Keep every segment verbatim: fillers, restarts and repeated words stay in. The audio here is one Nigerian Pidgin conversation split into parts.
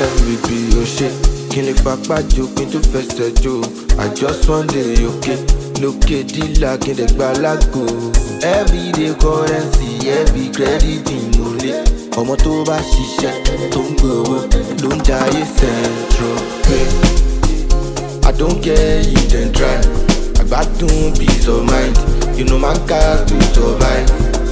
baby, oh shit. Kí lè fapá jó, kí n tó fẹsẹ̀ jó. I just one day, okay. Lókè dílà, kí n dẹ̀ gba lágbo. Everyday currency, every credit mo lé. Ọmọ tó bá ṣiṣẹ́, tó ń gbowó, ló ń jayé Central Pay. I don't care you then try. Àgbàdùn peace of mind. You know my cars to survive.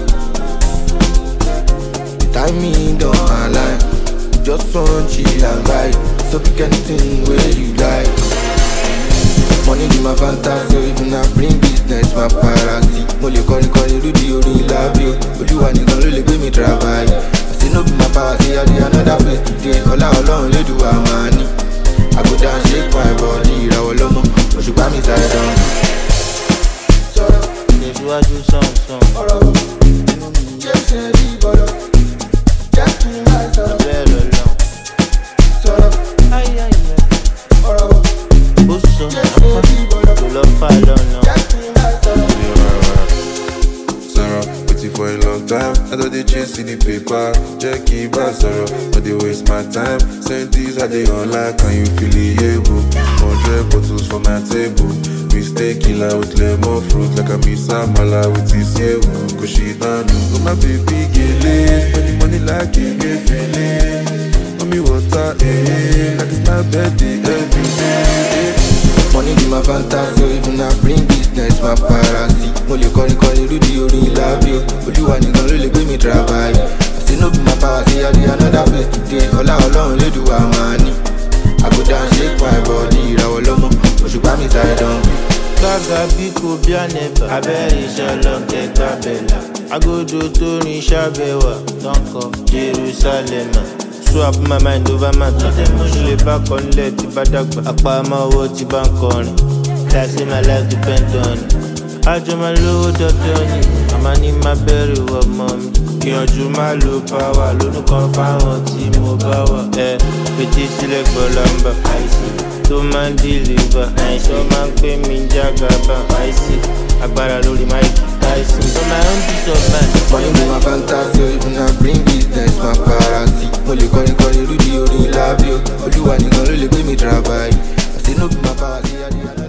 The timing don't align. Just want chill and vibe. So pick anything where you like. Money be my fantasy, so even I bring business, my fantasy. Mo lè kọrin kọrin lórí orin lábẹ́ o. Olúwa nìkan ló lè gbé mi travel. I say no be my power, say I dey another place today. Ọlá Ọlọ́run lè dùn àmà ni. I go down shake my body, ìràwọ̀ lọ́mọ. Òṣùpá mi sáré dán. Tẹ̀síwájú sọ̀nsọ̀n. Ọ̀rọ̀ jẹ́ ṣe rí bọ́lọ̀. Jẹ́ kí n máa sọ̀rọ̀. Bẹ́ẹ̀ lọ lọ. Sọ̀rọ̀ Ayé ayé. ọ̀rọ̀ Ó sọ àpá kò lọ fà lọ́nà. jẹ́ kí n máa sọ̀rọ̀. Sarah, waiting for a long time. I thought they chasing the paper. Jackie Basara, but they waste my time. Send these are they online, can you feel it? Yeah, hundred bottles for my table. Mistake killer with lemon fruit, like a miss Amala with this year. Cause she done know my baby get it. Spending money like it, get feeling. Mommy water, eh? Like it's my birthday every day. Money be my fantasy, so even I bring business, my fantasy. Mo lè kọrin kọrin lórí orin lábẹ́ o. Olúwa nìkan ló lè gbé mi travel. I say no be my power, say I dey another place today. Ọlá Ọlọ́run lè dùn àmà ni. I go down shake my body, ìràwọ̀ lọ́mọ. Òṣùpá mi sáré dán. Gbàgà bí kò bí ànẹ́bà. Abẹ́rẹ́ iṣẹ́ lọ́kẹ́ tábẹ́là. Agodo tó rin ṣàbẹ̀wà. Tọ́kọ̀ Jerusalem. Swap my mind over matter. Ṣé lè bá kọ́nlẹ̀ tí bá dàgbà? Àpamọ́ owó tí bá ń kọrin. Like say my life depend on it. Àjọ máa lówó dandan ni. Màmá ní má bẹ̀rù ọmọ mi. Ìyànjú máa lo power lórúkọ fáwọn tí mo bá wà. Ẹ fetí sílẹ̀ gbọ́ lámbà. Àìsí tó máa ń dìlìbà. Àìsàn máa ń pè mí jágàbá. Àìsí agbára lórí máìkì. Àìsí tó máa ń bí sọ́mà. Money be my fantasy, so even I bring business, my fantasy. Mo lè kọrin kọrin lórí orin lábẹ́ o. Olúwa nìkan ló lè gbé mi travel. I say no be my power, say I dey another.